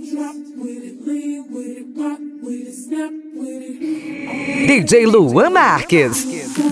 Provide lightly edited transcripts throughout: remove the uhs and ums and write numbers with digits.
DJ Luan Marques.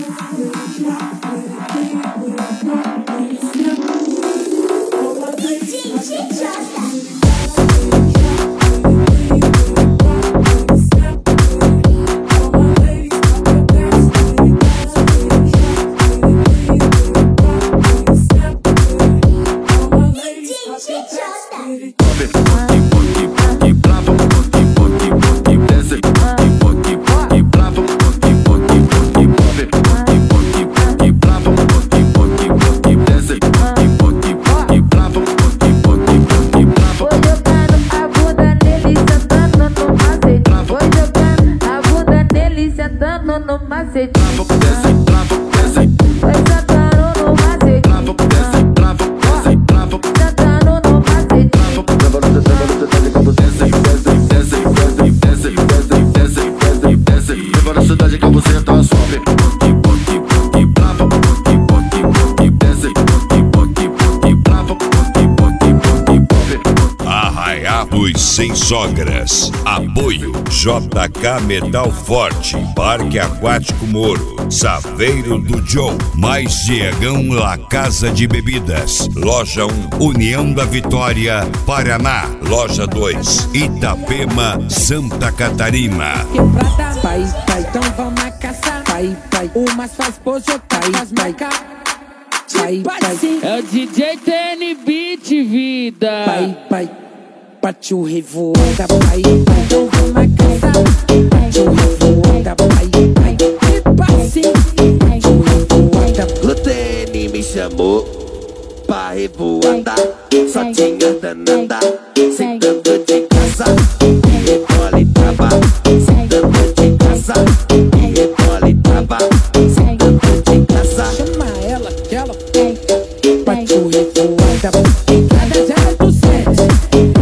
Sem sogras, apoio JK Metal Forte, Parque Aquático Moro, Saveiro do Joe, mais Diegão La Casa de Bebidas, Loja 1, União da Vitória, Paraná, Loja 2, Itapema, Santa Catarina. Quebrada, pai, então vamos a caçar, pai, umas faz pojo, faz marca. É o DJ TN Beat, vida. Pai. Partiu revoada, pai, então vamos a casa. Partiu revoada, pai, partiu revoada. O TN me chamou pra revoada. Só tinha danada, sentando de casa. E rebole trava, sentando de casa. E rebole trava, sentando de casa. Chama ela, que ela partiu revoada. Entrada já do set.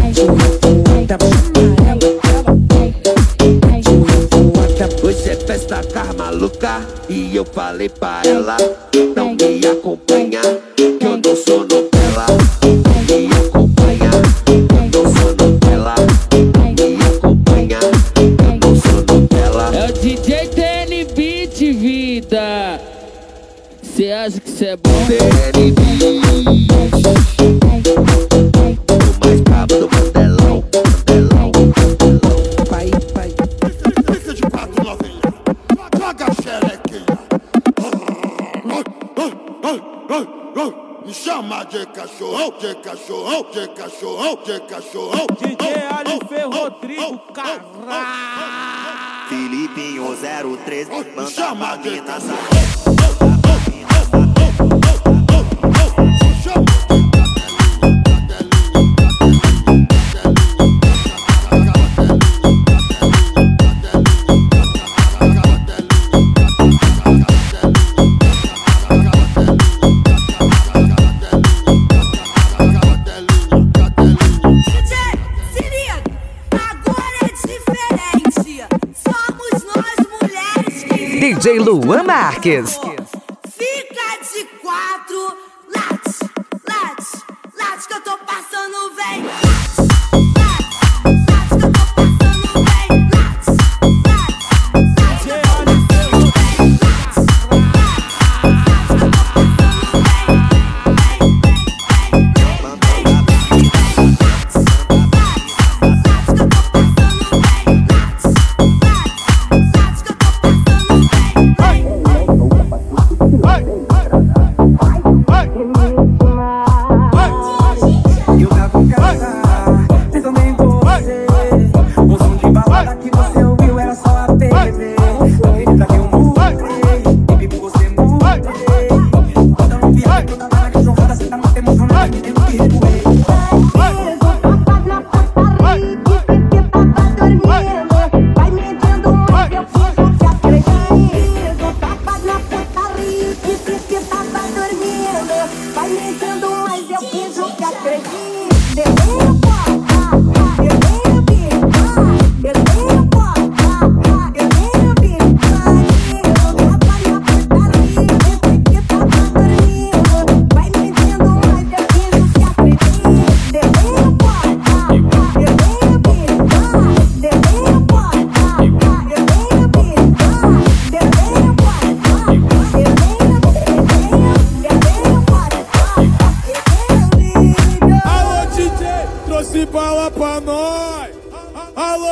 Hoje é festa car maluca e eu falei pra ela, não me acompanha, que eu não sou novela. Não me acompanha, eu não sou novela. Não me acompanha, eu não sou novela. É o DJ TN Beat, vida. Cê acha que cê é bom? TN Beat, o mais brabo do mandelão. Pai. Fica de pato novinha, joga a xerequinha. Me chama de cachorro, de cachorro, de cachorro, de cachorro. DJ Alife Rodrigo Carrá. Filipinho 03, manda pra mina DJ Luan Marques. Fica de quatro, late, que eu tô passando, vem.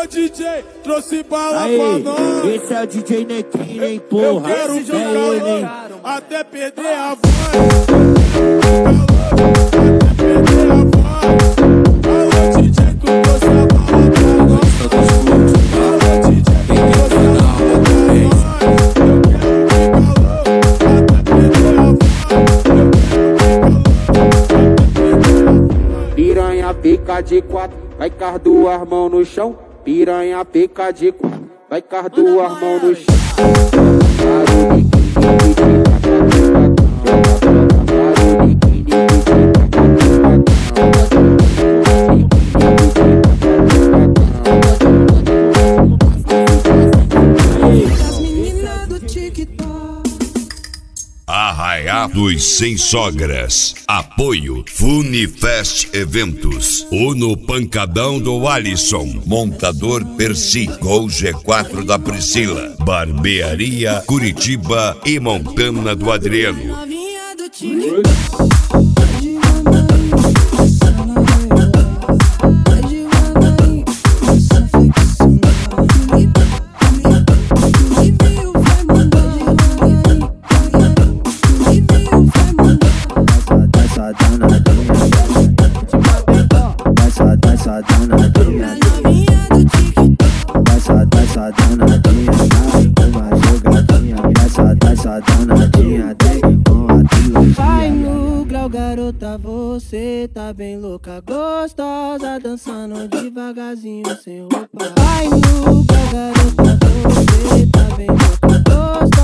DJ, trouxe bala Aí, pra nós. esse é o DJ Nequinho, hein, porra. Eu quero Esse ficar é ele, louco, hein. até perder a voz. Até perder a voz. Alô, DJ, tu trouxe a bala pra nós. Alô, DJ, tu trouxe a bala pra nós. Eu quero ficar louco, até perder a voz. Piranha pica de quatro, vai com as duas mãos no chão. Piranha pica de quatro, vai com as duas mãos no chão. Arraiá dos Sem Sogras. Apoio Funifest Eventos. Uno Pancadão do Alisson. Montador Percy. Gol G4 da Priscila. Barbearia Curitiba e Montana do Adriano. Vai no grau, garota, você tá bem louca, gostosa, dançando devagarzinho sem roupa. Vai no grau, garota, você tá bem louca, gostosa.